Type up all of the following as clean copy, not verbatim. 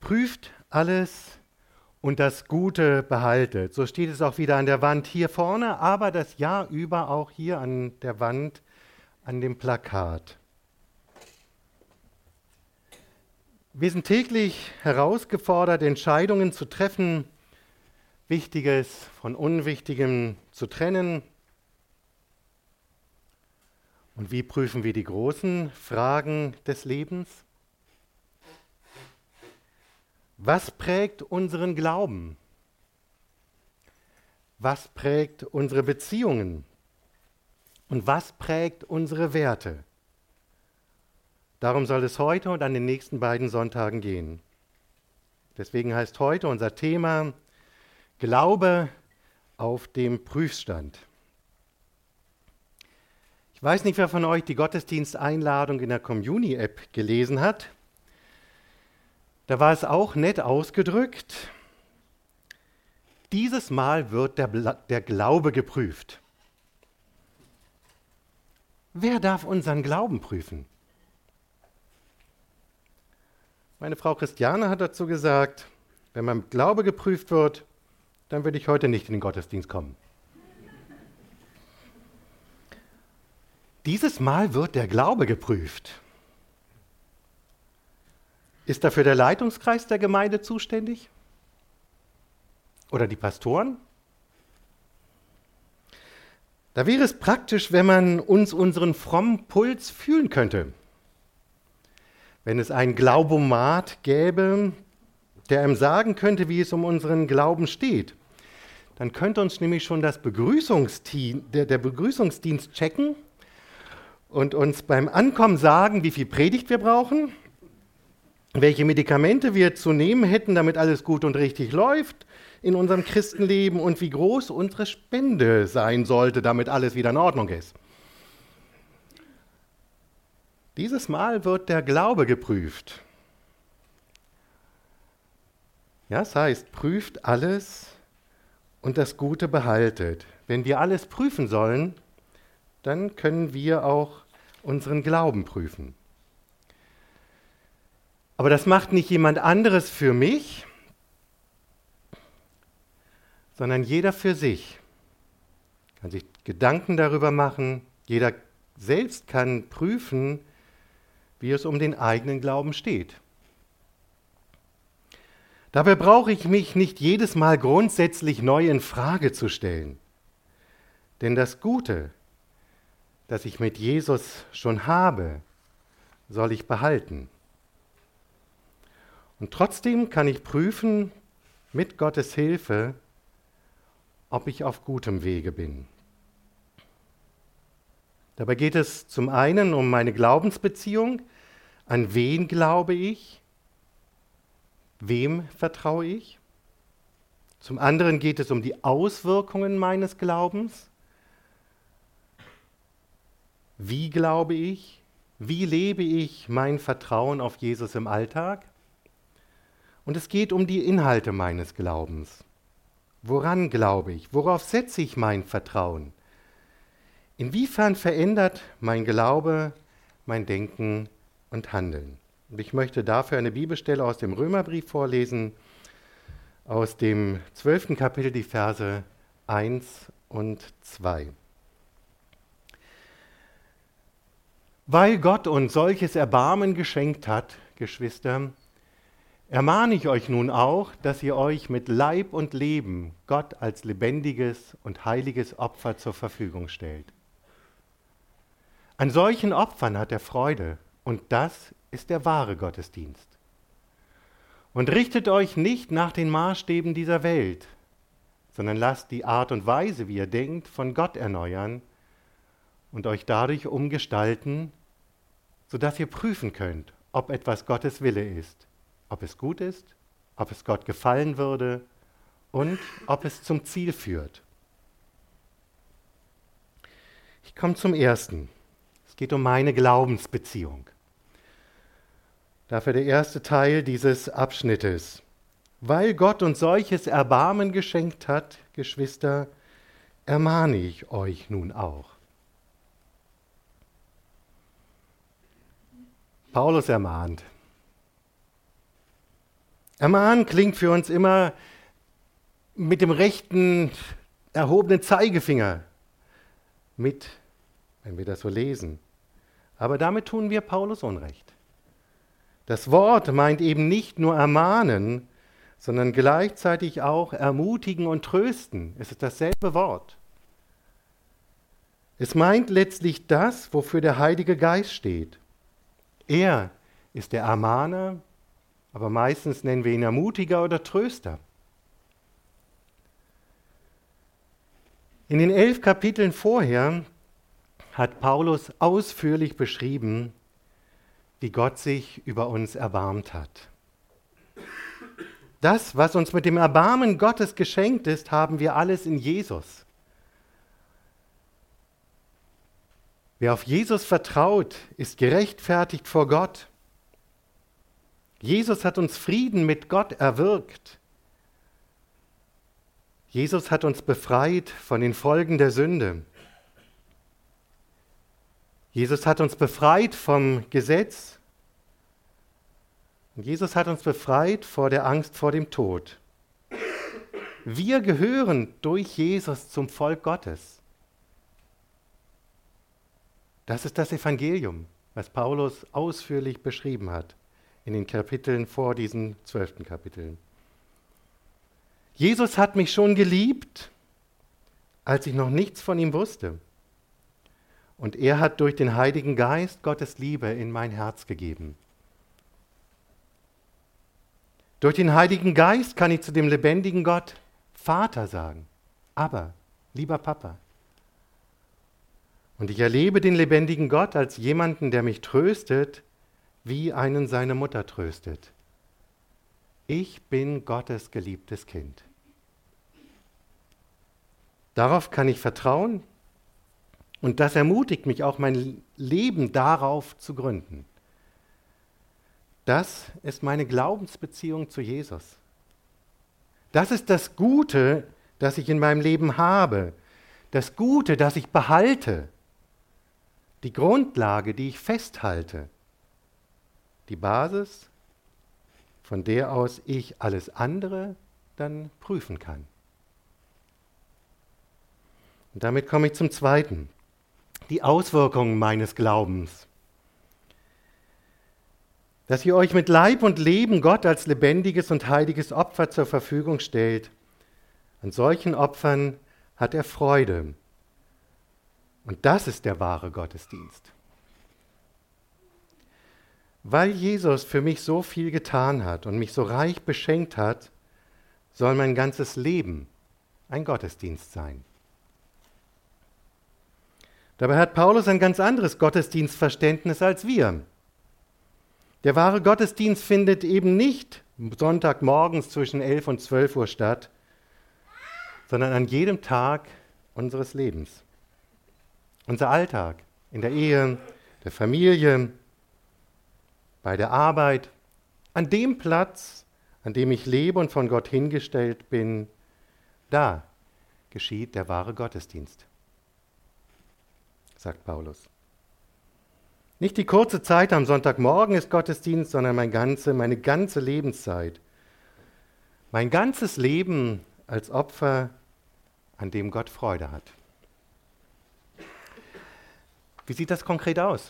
Prüft alles und das Gute behaltet. So steht es auch wieder an der Wand hier vorne, aber das Jahr über auch hier an der Wand, an dem Plakat. Wir sind täglich herausgefordert, Entscheidungen zu treffen, Wichtiges von Unwichtigem zu trennen. Und wie prüfen wir die großen Fragen des Lebens? Was prägt unseren Glauben? Was prägt unsere Beziehungen? Und was prägt unsere Werte? Darum soll es heute und an den nächsten beiden Sonntagen gehen. Deswegen heißt heute unser Thema Glaube auf dem Prüfstand. Ich weiß nicht, wer von euch die Gottesdiensteinladung in der Community-App gelesen hat. Da war es auch nett ausgedrückt. Dieses Mal wird der Glaube geprüft. Wer darf unseren Glauben prüfen? Meine Frau Christiane hat dazu gesagt, wenn mein Glaube geprüft wird, dann würde ich heute nicht in den Gottesdienst kommen. Dieses Mal wird der Glaube geprüft. Ist dafür der Leitungskreis der Gemeinde zuständig? Oder die Pastoren? Da wäre es praktisch, wenn man uns unseren frommen Puls fühlen könnte. Wenn es einen Glaubomat gäbe, der einem sagen könnte, wie es um unseren Glauben steht, dann könnte uns nämlich schon der Begrüßungsdienst checken und uns beim Ankommen sagen, wie viel Predigt wir brauchen, welche Medikamente wir zu nehmen hätten, damit alles gut und richtig läuft in unserem Christenleben und wie groß unsere Spende sein sollte, damit alles wieder in Ordnung ist. Dieses Mal wird der Glaube geprüft. Ja, das heißt, prüft alles und das Gute behaltet. Wenn wir alles prüfen sollen, dann können wir auch unseren Glauben prüfen. Aber das macht nicht jemand anderes für mich, sondern jeder für sich. Kann sich Gedanken darüber machen, jeder selbst kann prüfen, wie es um den eigenen Glauben steht. Dabei brauche ich mich nicht jedes Mal grundsätzlich neu in Frage zu stellen. Denn das Gute, das ich mit Jesus schon habe, soll ich behalten. Und trotzdem kann ich prüfen, mit Gottes Hilfe, ob ich auf gutem Wege bin. Dabei geht es zum einen um meine Glaubensbeziehung. An wen glaube ich? Wem vertraue ich? Zum anderen geht es um die Auswirkungen meines Glaubens. Wie glaube ich? Wie lebe ich mein Vertrauen auf Jesus im Alltag? Und es geht um die Inhalte meines Glaubens. Woran glaube ich? Worauf setze ich mein Vertrauen? Inwiefern verändert mein Glaube mein Denken und Handeln? Und ich möchte dafür eine Bibelstelle aus dem Römerbrief vorlesen, aus dem 12. Kapitel, die Verse 1 und 2. Weil Gott uns solches Erbarmen geschenkt hat, Geschwister, ermahne ich euch nun auch, dass ihr euch mit Leib und Leben Gott als lebendiges und heiliges Opfer zur Verfügung stellt. An solchen Opfern hat er Freude, und das ist der wahre Gottesdienst. Und richtet euch nicht nach den Maßstäben dieser Welt, sondern lasst die Art und Weise, wie ihr denkt, von Gott erneuern und euch dadurch umgestalten, sodass ihr prüfen könnt, ob etwas Gottes Wille ist, ob es gut ist, ob es Gott gefallen würde und ob es zum Ziel führt. Ich komme zum Ersten. Es geht um meine Glaubensbeziehung. Dafür der erste Teil dieses Abschnittes. Weil Gott uns solches Erbarmen geschenkt hat, Geschwister, ermahne ich euch nun auch. Paulus ermahnt. Ermahnen klingt für uns immer mit dem rechten erhobenen Zeigefinger mit, wenn wir das so lesen. Aber damit tun wir Paulus Unrecht. Das Wort meint eben nicht nur ermahnen, sondern gleichzeitig auch ermutigen und trösten. Es ist dasselbe Wort. Es meint letztlich das, wofür der Heilige Geist steht. Er ist der Ermahner, aber meistens nennen wir ihn Ermutiger oder Tröster. In den 11 Kapiteln vorher hat Paulus ausführlich beschrieben, wie Gott sich über uns erbarmt hat. Das, was uns mit dem Erbarmen Gottes geschenkt ist, haben wir alles in Jesus. Wer auf Jesus vertraut, ist gerechtfertigt vor Gott. Jesus hat uns Frieden mit Gott erwirkt. Jesus hat uns befreit von den Folgen der Sünde. Jesus hat uns befreit vom Gesetz. Und Jesus hat uns befreit vor der Angst vor dem Tod. Wir gehören durch Jesus zum Volk Gottes. Das ist das Evangelium, was Paulus ausführlich beschrieben hat in den Kapiteln vor diesen 12. Kapiteln. Jesus hat mich schon geliebt, als ich noch nichts von ihm wusste. Und er hat durch den Heiligen Geist Gottes Liebe in mein Herz gegeben. Durch den Heiligen Geist kann ich zu dem lebendigen Gott Vater sagen. Aber, lieber Papa. Und ich erlebe den lebendigen Gott als jemanden, der mich tröstet, wie einen seine Mutter tröstet. Ich bin Gottes geliebtes Kind. Darauf kann ich vertrauen und das ermutigt mich auch, mein Leben darauf zu gründen. Das ist meine Glaubensbeziehung zu Jesus. Das ist das Gute, das ich in meinem Leben habe. Das Gute, das ich behalte. Die Grundlage, die ich festhalte. Die Basis, von der aus ich alles andere dann prüfen kann. Und damit komme ich zum Zweiten. Die Auswirkungen meines Glaubens. Dass ihr euch mit Leib und Leben Gott als lebendiges und heiliges Opfer zur Verfügung stellt. An solchen Opfern hat er Freude. Und das ist der wahre Gottesdienst. Weil Jesus für mich so viel getan hat und mich so reich beschenkt hat, soll mein ganzes Leben ein Gottesdienst sein. Dabei hat Paulus ein ganz anderes Gottesdienstverständnis als wir. Der wahre Gottesdienst findet eben nicht Sonntagmorgens zwischen 11 und 12 Uhr statt, sondern an jedem Tag unseres Lebens. Unser Alltag in der Ehe, der Familie, bei der Arbeit, an dem Platz, an dem ich lebe und von Gott hingestellt bin, da geschieht der wahre Gottesdienst, sagt Paulus. Nicht die kurze Zeit am Sonntagmorgen ist Gottesdienst, sondern meine ganze Lebenszeit. Mein ganzes Leben als Opfer, an dem Gott Freude hat. Wie sieht das konkret aus?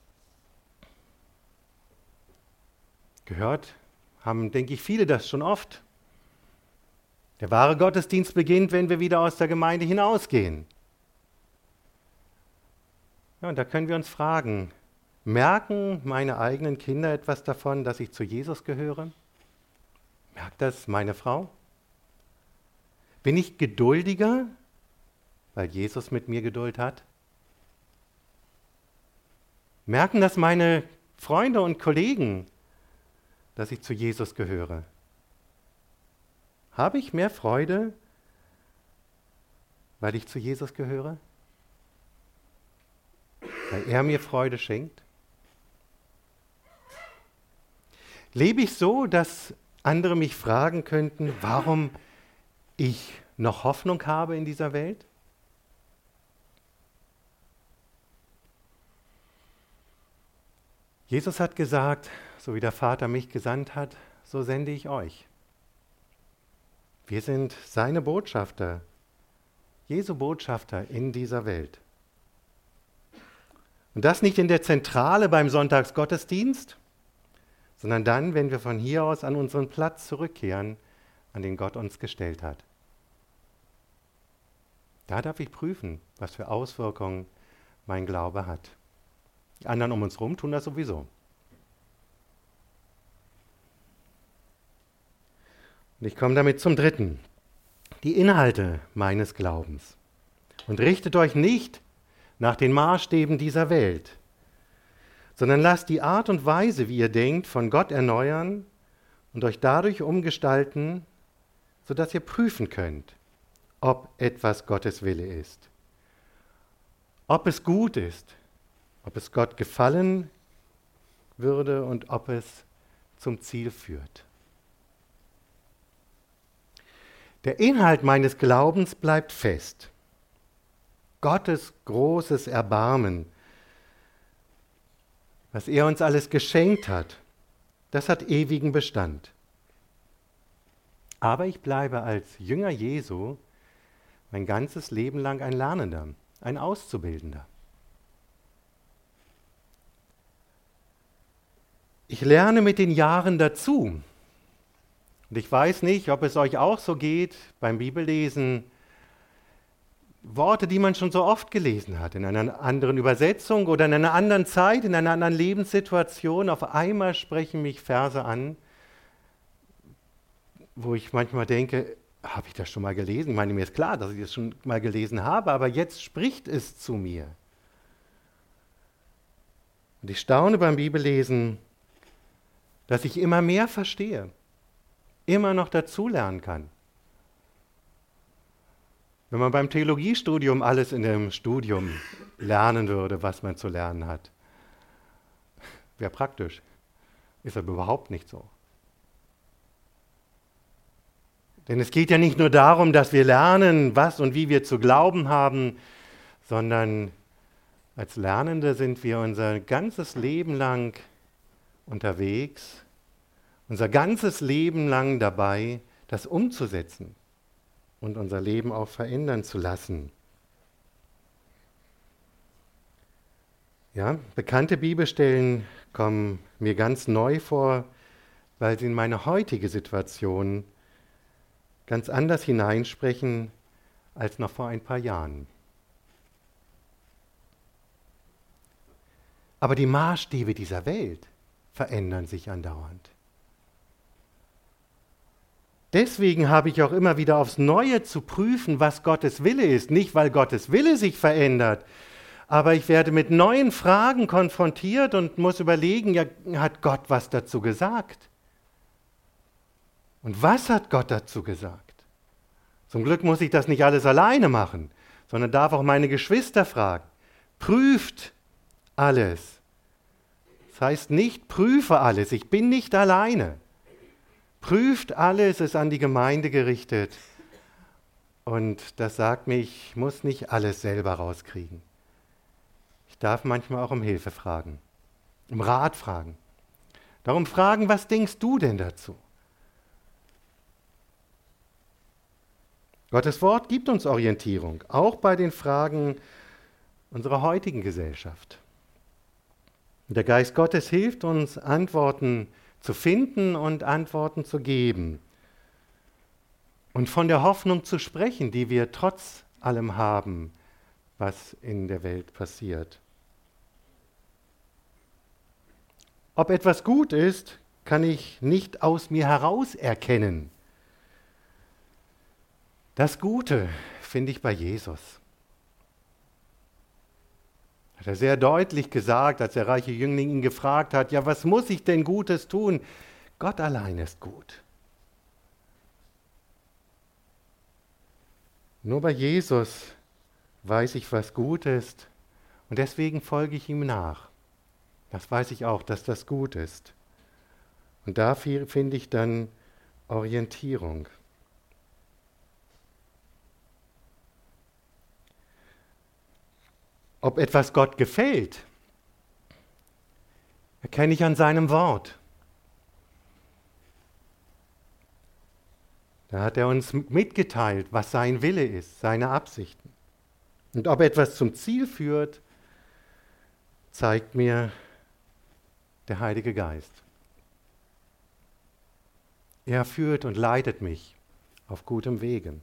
Gehört haben, denke ich, viele das schon oft. Der wahre Gottesdienst beginnt, wenn wir wieder aus der Gemeinde hinausgehen. Ja, und da können wir uns fragen, merken meine eigenen Kinder etwas davon, dass ich zu Jesus gehöre? Merkt das meine Frau? Bin ich geduldiger, weil Jesus mit mir Geduld hat? Merken das meine Freunde und Kollegen, dass ich zu Jesus gehöre? Habe ich mehr Freude, weil ich zu Jesus gehöre? Weil er mir Freude schenkt? Lebe ich so, dass andere mich fragen könnten, warum ich noch Hoffnung habe in dieser Welt? Jesus hat gesagt, so wie der Vater mich gesandt hat, so sende ich euch. Wir sind seine Botschafter, Jesu Botschafter in dieser Welt. Und das nicht in der Zentrale beim Sonntagsgottesdienst, sondern dann, wenn wir von hier aus an unseren Platz zurückkehren, an den Gott uns gestellt hat. Da darf ich prüfen, was für Auswirkungen mein Glaube hat. Die anderen um uns herum tun das sowieso. Und ich komme damit zum dritten. Die Inhalte meines Glaubens. Und richtet euch nicht nach den Maßstäben dieser Welt, sondern lasst die Art und Weise, wie ihr denkt, von Gott erneuern und euch dadurch umgestalten, sodass ihr prüfen könnt, ob etwas Gottes Wille ist, ob es gut ist, ob es Gott gefallen würde und ob es zum Ziel führt. Der Inhalt meines Glaubens bleibt fest. Gottes großes Erbarmen, was er uns alles geschenkt hat, das hat ewigen Bestand. Aber ich bleibe als Jünger Jesu mein ganzes Leben lang ein Lernender, ein Auszubildender. Ich lerne mit den Jahren dazu. Und ich weiß nicht, ob es euch auch so geht beim Bibellesen. Worte, die man schon so oft gelesen hat, in einer anderen Übersetzung oder in einer anderen Zeit, in einer anderen Lebenssituation, auf einmal sprechen mich Verse an, wo ich manchmal denke, habe ich das schon mal gelesen? Ich meine, mir ist klar, dass ich das schon mal gelesen habe, aber jetzt spricht es zu mir. Und ich staune beim Bibellesen, dass ich immer mehr verstehe, immer noch dazulernen kann. Wenn man beim Theologiestudium alles in dem Studium lernen würde, was man zu lernen hat, wäre praktisch. Ist aber überhaupt nicht so. Denn es geht ja nicht nur darum, dass wir lernen, was und wie wir zu glauben haben, sondern als Lernende sind wir unser ganzes Leben lang unterwegs, unser ganzes Leben lang dabei, das umzusetzen und unser Leben auch verändern zu lassen. Ja, bekannte Bibelstellen kommen mir ganz neu vor, weil sie in meine heutige Situation ganz anders hineinsprechen als noch vor ein paar Jahren. Aber die Maßstäbe dieser Welt verändern sich andauernd. Deswegen habe ich auch immer wieder aufs Neue zu prüfen, was Gottes Wille ist. Nicht, weil Gottes Wille sich verändert, aber ich werde mit neuen Fragen konfrontiert und muss überlegen, ja, hat Gott was dazu gesagt? Und was hat Gott dazu gesagt? Zum Glück muss ich das nicht alles alleine machen, sondern darf auch meine Geschwister fragen. Prüft alles. Das heißt nicht, prüfe alles, ich bin nicht alleine. Prüft alles, ist an die Gemeinde gerichtet. Und das sagt mir, ich muss nicht alles selber rauskriegen. Ich darf manchmal auch um Hilfe fragen, um Rat fragen. Darum fragen, was denkst du denn dazu? Gottes Wort gibt uns Orientierung, auch bei den Fragen unserer heutigen Gesellschaft. Und der Geist Gottes hilft uns, Antworten zu finden und Antworten zu geben. Und von der Hoffnung zu sprechen, die wir trotz allem haben, was in der Welt passiert. Ob etwas gut ist, kann ich nicht aus mir heraus erkennen. Das Gute finde ich bei Jesus. Hat er sehr deutlich gesagt, als der reiche Jüngling ihn gefragt hat, ja, was muss ich denn Gutes tun? Gott allein ist gut. Nur bei Jesus weiß ich, was gut ist und deswegen folge ich ihm nach. Das weiß ich auch, dass das gut ist. Und dafür finde ich dann Orientierung. Ob etwas Gott gefällt, erkenne ich an seinem Wort. Da hat er uns mitgeteilt, was sein Wille ist, seine Absichten. Und ob etwas zum Ziel führt, zeigt mir der Heilige Geist. Er führt und leitet mich auf gutem Wege.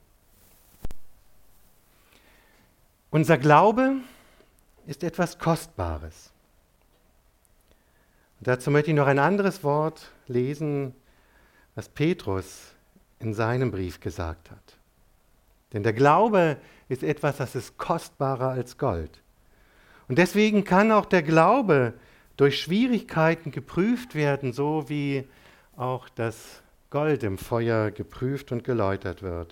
Unser Glaube ist etwas Kostbares. Und dazu möchte ich noch ein anderes Wort lesen, was Petrus in seinem Brief gesagt hat. Denn der Glaube ist etwas, das ist kostbarer als Gold. Und deswegen kann auch der Glaube durch Schwierigkeiten geprüft werden, so wie auch das Gold im Feuer geprüft und geläutert wird.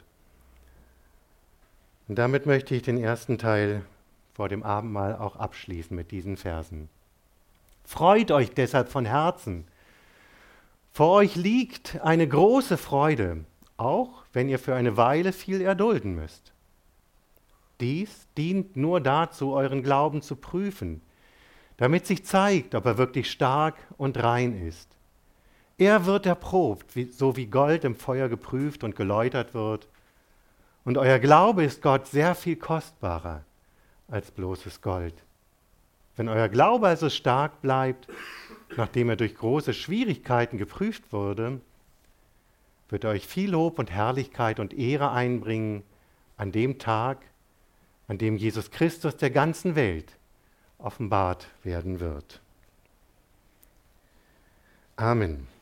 Und damit möchte ich den ersten Teil vor dem Abendmahl auch abschließen mit diesen Versen. Freut euch deshalb von Herzen. Vor euch liegt eine große Freude, auch wenn ihr für eine Weile viel erdulden müsst. Dies dient nur dazu, euren Glauben zu prüfen, damit sich zeigt, ob er wirklich stark und rein ist. Er wird erprobt, so wie Gold im Feuer geprüft und geläutert wird. Und euer Glaube ist Gott sehr viel kostbarer als bloßes Gold. Wenn euer Glaube also stark bleibt, nachdem er durch große Schwierigkeiten geprüft wurde, wird er euch viel Lob und Herrlichkeit und Ehre einbringen an dem Tag, an dem Jesus Christus der ganzen Welt offenbart werden wird. Amen.